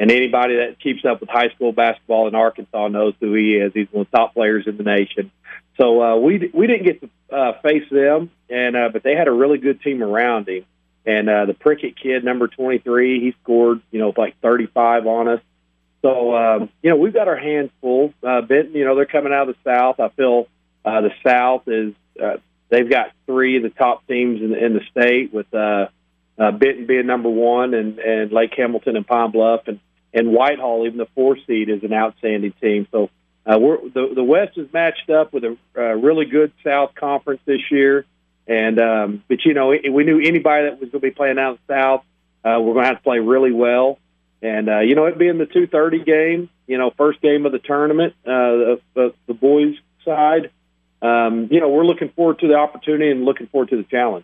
and anybody that keeps up with high school basketball in Arkansas knows who he is. He's one of the top players in the nation. So we didn't get to face them, but they had a really good team around him. And the Prickett kid, number 23, he scored, like 35 on us. So, we've got our hands full. Benton, they're coming out of the South. I feel the South is they've got three of the top teams in the state, with Benton being number one, and Lake Hamilton and Pine Bluff, and Whitehall, even the 4 seed, is an outstanding team. So the West is matched up with a really good South Conference this year. And but we knew anybody that was going to be playing out in the South, we're going to have to play really well. And it being the 2:30 game, first game of the tournament, the boys' side, we're looking forward to the opportunity and looking forward to the challenge.